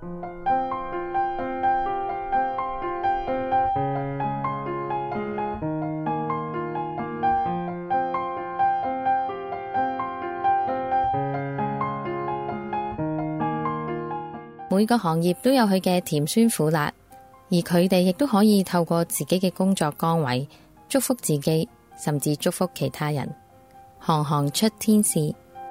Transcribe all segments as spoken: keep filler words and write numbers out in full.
每個行業都有佢嘅甜酸苦辣，而佢哋亦都可以透過自己嘅工作崗位祝福自己，甚至祝福其他人。行行出天使。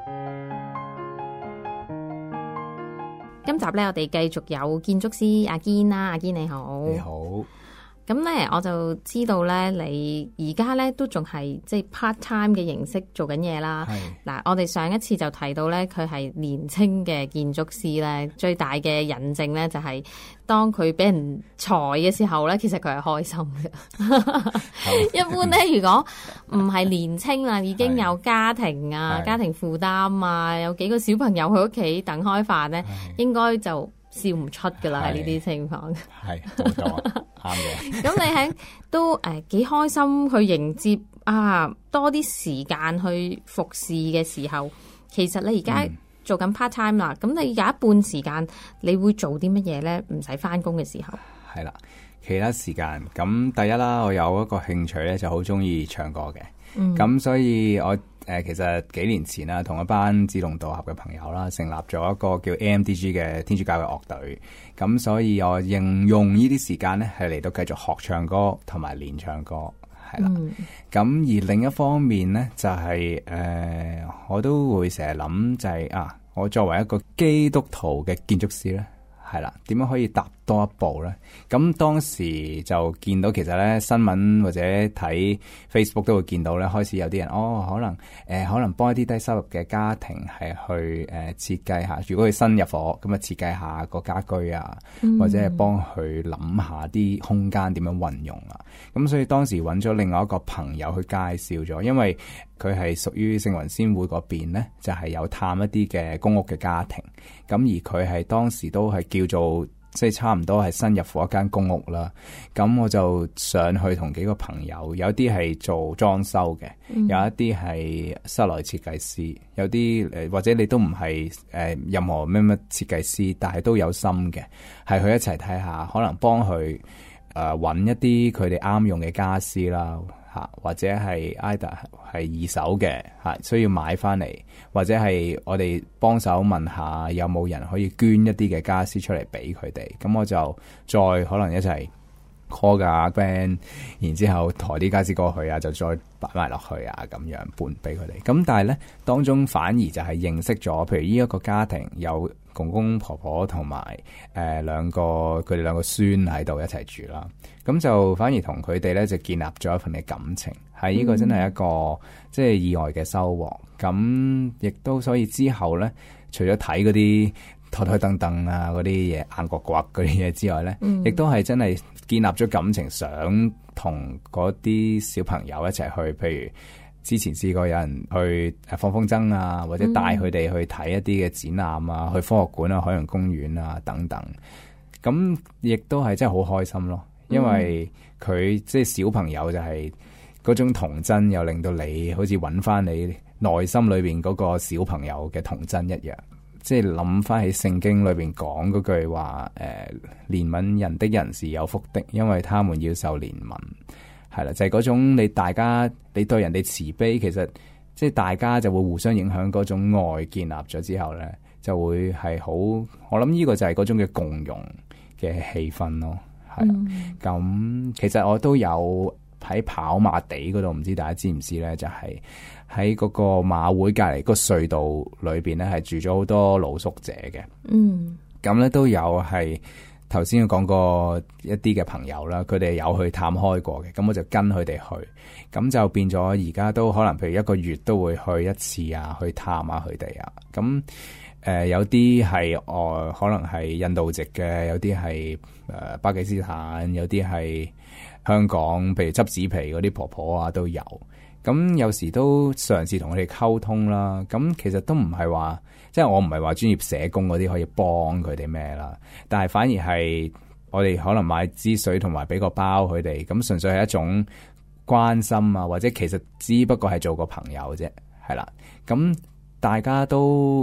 今集呢，我哋繼續有建築師阿堅啦，阿堅你好。 你好。 咁咧，我就知道咧，你而家咧都仲係即係 part time 嘅形式做緊嘢啦。嗱，我哋上一次就提到咧，佢係年青嘅建築師咧，最大嘅引證咧就係當佢俾人裁嘅時候咧，其實佢係開心嘅。一般咧，如果唔係年青啦，已經有家庭啊、家庭負擔啊，有幾個小朋友喺屋企等開飯咧，應該就笑唔出噶啦。喺呢啲情況，係冇錯。啱嘅。咁你喺都誒幾開心去迎接啊多啲時間去服侍嘅時候，其實你而家做緊 part time 啦，咁、嗯、你有一半時間你會做啲乜嘢咧？唔使翻工嘅時候，係啦， 其他時間咁第一啦，我有一個興趣咧，就好中意唱歌嘅，咁、嗯、所以我。誒、呃，其實幾年前啦，同一班志同道合嘅朋友啦，成立咗一個叫 A M D G 嘅天主教嘅樂隊。咁所以我應用呢啲時間咧，係嚟到繼續學唱歌同埋練唱歌，係啦。咁、嗯、而另一方面咧，就係、是、誒、呃，我都會成日諗就係、是、啊，我作為一個基督徒嘅建築師咧，係啦，點樣可以踏多一步咧？咁當時就見到其實咧新聞或者睇 Facebook 都會見到咧，開始有啲人哦，可能誒、呃、可能幫一啲低收入嘅家庭係去誒、呃、設計下，如果佢新入伙咁啊設計下個家居啊，嗯、或者係幫佢諗下啲空間點樣運用啊。咁所以當時揾咗另外一個朋友去介紹咗，因為佢係屬於聖雲先會嗰邊咧，就係、是、有探一啲嘅公屋嘅家庭，咁而佢係當時都係叫做。即係差唔多係新入伙一間公屋啦，咁我就上去同幾個朋友，有啲係做裝修嘅、嗯，有一啲係室內設計師，有啲誒或者你都唔係誒任何咩乜設計師，但係都有心嘅，係去一齊睇下，可能幫佢誒揾一啲佢哋啱用嘅家私啦。或者係 either 係二手嘅嚇，需要買翻嚟，或者係我哋幫手問下有冇人可以捐一啲嘅家私出嚟俾佢哋，咁我就再可能一齊 call 架 band， 然之後抬啲家私過去啊，就再擺埋落去啊，咁樣搬俾佢哋。咁但係咧，當中反而就係認識咗，譬如呢一個家庭有公公婆婆同埋誒兩個佢哋兩個孫喺度一齊住啦，咁就反而同佢哋咧就建立咗一份嘅感情，係呢個真係一個、嗯、即係意外嘅收穫。咁亦都所以之後咧，除咗睇嗰啲台台凳凳啊嗰啲嘢硬角角嗰啲嘢之外咧，亦、嗯、都係真係建立咗感情，想同嗰啲小朋友一齊去，譬如。之前試過有人去放風箏啊，或者帶佢哋去睇一啲嘅展覽啊、嗯，去科學館啊、海洋公園啊等等。咁亦都係真係好開心咯，因為佢即係小朋友就係嗰種童真，又令到你好似揾翻你內心裏邊嗰個小朋友嘅童真一樣。即係諗翻起聖經裏邊講嗰句話，誒、呃，憐憫人的人是有福的，因為他們要受憐憫。係啦，就係、是、嗰種你大家你對人哋慈悲，其實即係大家就會互相影響，嗰種愛建立咗之後咧，就會係好。我諗呢個就係嗰種嘅共融嘅氣氛咯。係咁、嗯，其實我都有喺跑馬地嗰度，唔知大家知唔知咧？就係喺嗰個馬會隔籬個隧道裏邊咧，係住咗好多露宿者嘅。嗯，咁咧都有係。頭先講過一啲嘅朋友啦，佢哋有去探開過嘅，咁我就跟佢哋去，咁就變咗而家都可能譬如一個月都會去一次啊，去探下佢哋啊。咁誒、呃、有啲係外可能係印度籍嘅，有啲係誒巴基斯坦，有啲係香港，譬如執紙皮嗰啲婆婆啊都有。咁有時都嘗試同佢哋溝通啦。咁其實都唔係話。即係我唔係話專業社工嗰啲可以幫佢哋咩啦，但係反而係我哋可能買支水同埋俾個包佢哋，咁純粹係一種關心啊，或者其實只不過係做個朋友啫，係啦。咁大家都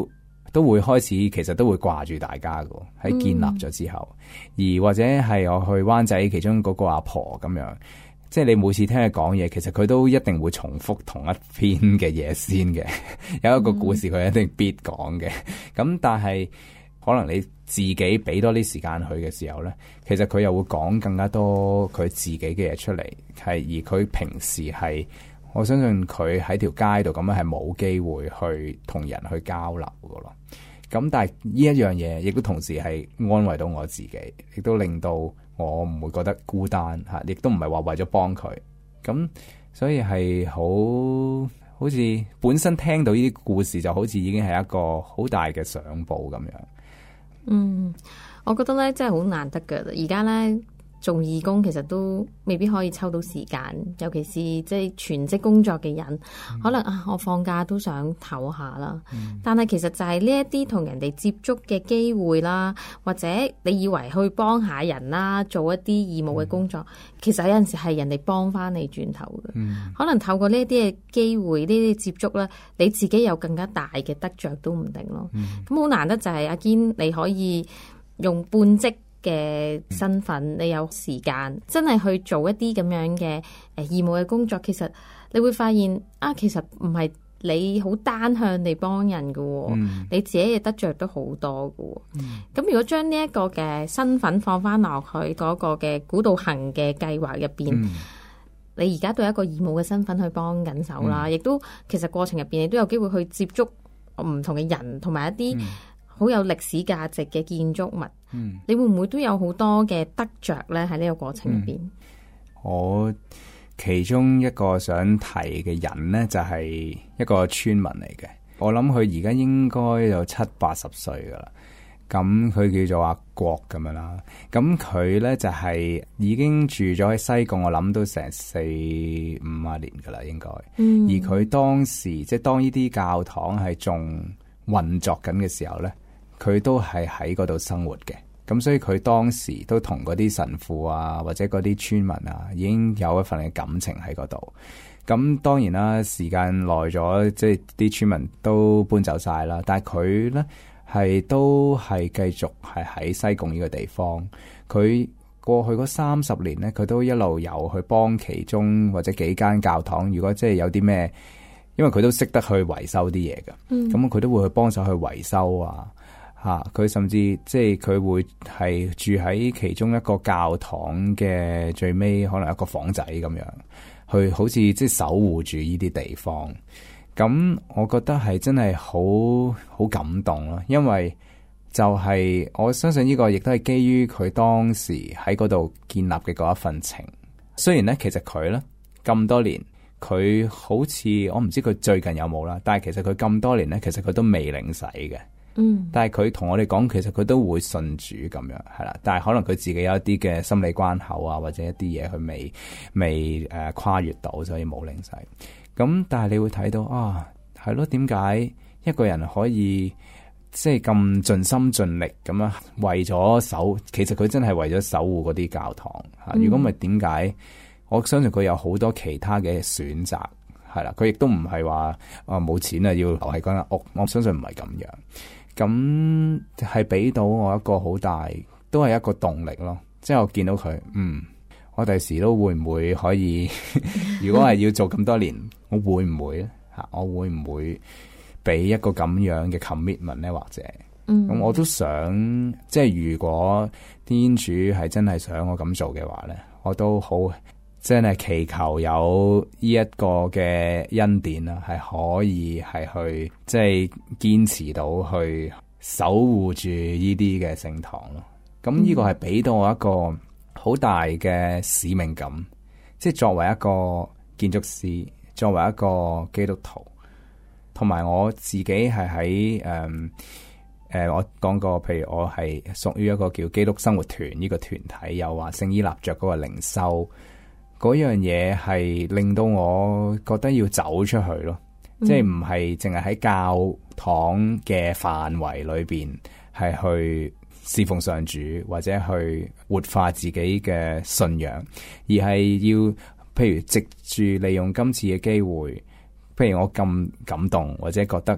都會開始其實都會掛住大家㗎，喺建立咗之後，嗯、而或者係我去灣仔其中嗰個阿婆咁樣。即係你每次聽佢講嘢，其實佢都一定會重複同一篇嘅嘢先嘅，有一個故事佢一定必講嘅。咁、嗯、但係可能你自己俾多啲時間佢嘅時候咧，其實佢又會講更加多佢自己嘅嘢出嚟，係而佢平時係我相信佢喺條街度咁樣係冇機會去同人去交流㗎咯。咁但係呢一樣嘢，亦都同時係安慰到我自己，亦都令到我唔會覺得孤單嚇，亦都唔係話為咗幫佢。咁所以係好好似本身聽到呢啲故事，就好似已經係一個好大嘅賞報咁樣。 嗯，我覺得咧真係好難得㗎。而家咧做義工其實都未必可以抽到時間，尤其是即係全職工作嘅人，嗯、可能啊我放假都想唞下啦。嗯、但係其實就係呢一啲同人哋接觸嘅機會啦，或者你以為去幫下人啦，做一啲義務嘅工作，嗯、其實有陣時係人哋幫翻你轉頭嘅。嗯、可能透過呢一啲嘅機會，呢啲接觸咧，你自己有更加大嘅得着都唔定咯。咁好、嗯、難得就係阿堅你可以用半職嘅身份，你有時間真係去做一啲咁樣嘅誒義務嘅工作，其實你會發現啊，其實唔係你好單向地幫人嘅，嗯、你自己嘅得着都好多嘅。咁、嗯、如果將呢一個嘅身份放翻落去嗰個嘅古道行嘅計劃入邊，嗯、你而家都有一個義務嘅身份去幫緊手啦，亦、嗯、都其實過程入邊你都有機會去接觸唔同嘅人，同埋一啲、嗯好有歷史價值嘅建築物，嗯、你會唔會都有好多嘅得着咧？喺呢個過程入邊、嗯，我其中一個想提嘅人咧，就係、是、一個村民嚟嘅。我諗佢而家應該有七八十歲噶啦。咁佢叫做阿國咁樣啦。咁佢咧就係、是、已經住咗喺西貢，我諗都成四五啊年噶啦，應該。嗯、而佢當時即係當呢啲教堂係仲運作緊嘅時候咧。佢都係喺嗰度生活嘅，咁所以佢當時都同嗰啲神父啊，或者嗰啲村民啊，已經有一份嘅感情喺嗰度。咁當然啦，時間耐咗，即係啲村民都搬走晒啦。但係佢咧係都係繼續係喺西貢呢個地方。佢過去嗰三十年咧，佢都一路有去幫其中或者幾間教堂。如果即係有啲咩，因為佢都識得去維修啲嘢嘅，咁佢、嗯、都會去幫手去維修啊。吓，佢、啊、甚至即係佢會係住喺其中一個教堂嘅最尾，可能一個房仔咁樣，去好似即係守護住呢啲地方。咁我覺得係真係好好感動咯，因為就係、是、我相信呢個亦都係基於佢當時喺嗰度建立嘅嗰一份情。雖然咧，其實佢咧咁多年，佢好似我唔知佢最近有冇啦，但係其實佢咁多年咧，其實佢都未領洗嘅。嗯，但係佢同我哋講，其實佢都會信主咁樣，係啦。但係可能佢自己有一啲嘅心理關口啊，或者一啲嘢佢未未誒、呃、跨越到，所以冇領洗。咁但係你會睇到啊，係咯？點解一個人可以即係咁盡心盡力咁樣為咗守？其實佢真係為咗守護嗰啲教堂吓。如果唔係，點解？我相信佢有好多其他嘅選擇，係啦。佢亦都唔係話啊冇錢啊，要留喺嗰間屋。我相信唔係咁樣。咁係俾到我一個好大，都係一個動力咯。即係我見到佢，嗯，我第時都會唔會可以？如果係要做咁多年，我會唔會咧？吓，我會唔會俾一個咁樣嘅 commitment 咧？或者，嗯，咁我都想，即係如果天主係真係想我咁做嘅話咧，我都好真係祈求有呢一個嘅恩典啦，係可以係去即係堅持到去守護住呢啲嘅聖堂咯。咁呢個係俾到我一個好大嘅使命感，即係作為一個建築師，作為一個基督徒，同埋我自己係喺誒誒，我講過，譬如我係屬於一個叫基督生活團呢個團體，又話聖依納爵嗰個靈修。嗰樣嘢係令到我覺得要走出去咯，嗯、即係唔係淨係喺教堂嘅範圍裏邊係去侍奉上主或者去活化自己嘅信仰，而係要譬如藉住利用今次嘅機會，譬如我咁感動或者覺得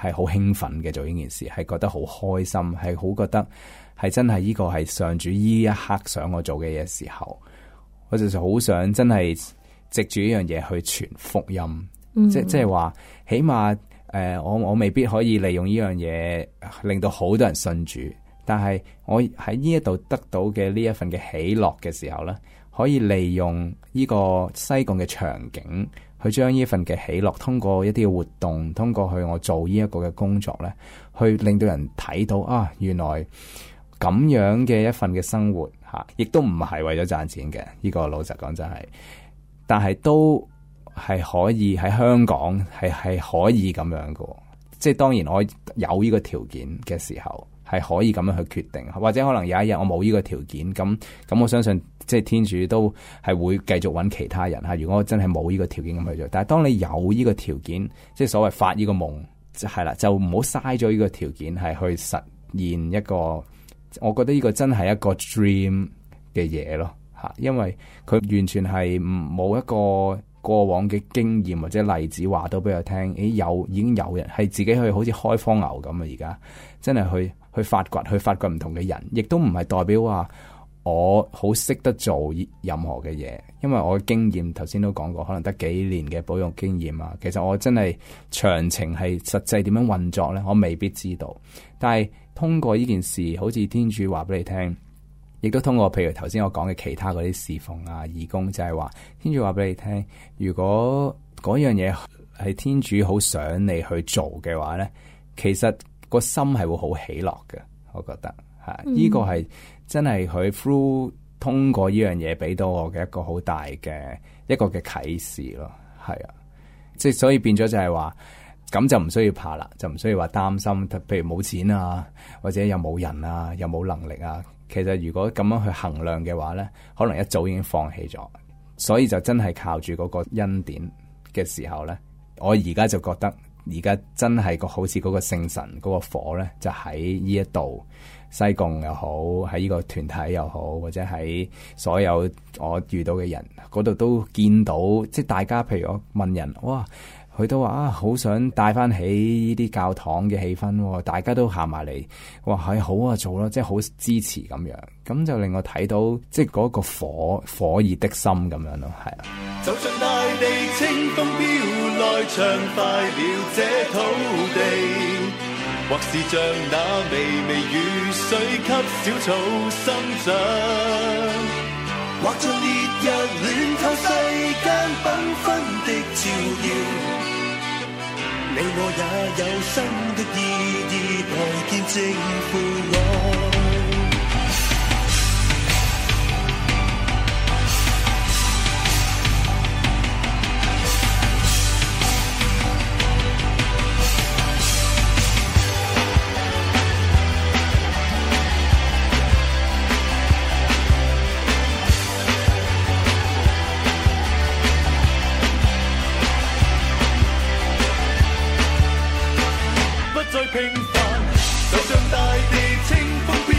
係好興奮嘅做呢件事，係覺得好開心，係好覺得係真係呢個係上主呢一刻想我做嘅嘢時候，我就好想真係藉住呢樣嘢去傳福音，嗯、即即係話起碼誒、呃、我我未必可以利用呢樣嘢令到好多人信主，但係我喺呢一度得到嘅呢一份嘅喜樂嘅時候咧，可以利用呢個西貢嘅場景，去將呢一份嘅喜樂通過一啲嘅活動，通過去我做呢一個嘅工作咧，去令到人睇到啊，原來咁樣嘅一份嘅生活吓，亦都唔係為咗賺錢嘅，呢個老實講真係，但係都係可以喺香港係係可以咁樣嘅，即係當然我有呢個條件嘅時候，係可以咁樣去決定，或者可能有一日我冇呢個條件，咁咁我相信即係天主都係會繼續揾其他人吓。如果我真係冇呢個條件咁去做，但係當你有呢個條件，即係所謂發呢個夢，係啦，就唔好嘥咗呢個條件係去實現一個，我覺得呢個真係一個 dream 嘅嘢咯吓，因為佢完全係冇一個過往嘅經驗或者例子話到俾我聽，誒有已經有人係自己去好似開荒牛咁啊！而家真係去去發掘，去發掘唔同嘅人，亦都唔係代表話我好識得做任何嘅嘢，因為我嘅經驗頭先都講過，可能得幾年嘅保育經驗啊。其實我真係詳情係實際點樣運作咧，我未必知道。但係通過呢件事，好似天主話俾你聽，亦都通過譬如頭先我講嘅其他嗰啲侍奉啊、義工，就係話天主話俾你聽，如果嗰樣嘢係天主好想你去做嘅話咧，其實個心係會好喜樂嘅。我覺得係呢、嗯、個係真係佢 through 通過呢樣嘢俾到我嘅一個好大嘅一個嘅啟示咯。係啊，即係所以變咗就係話，咁就唔需要怕啦，就唔需要話擔心，譬如冇錢啊，或者又冇人啊，又冇能力啊。其實如果咁樣去衡量嘅話咧，可能一早已經放棄咗。所以就真係靠住嗰個恩典嘅時候咧，我而家就覺得而家真係個好似嗰個聖神嗰個火咧，就喺呢一度西貢又好，喺呢個團體又好，或者喺所有我遇到嘅人嗰度都見到，即係大家譬如我問人，哇！佢都話啊，好想帶翻起呢啲教堂嘅氣氛，大家都行埋嚟，哇係好啊，做咯，即係好支持咁樣，咁就令我睇到即係嗰個火火熱的心咁樣咯，係啊。 就像大地清風飄來，暢快了這土地，或是像那微微雨水給小草生長，或像烈日暖透世間繽紛的照耀，你我也有新的意義來見證父愛。平凡，就像大地清風飄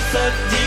實現。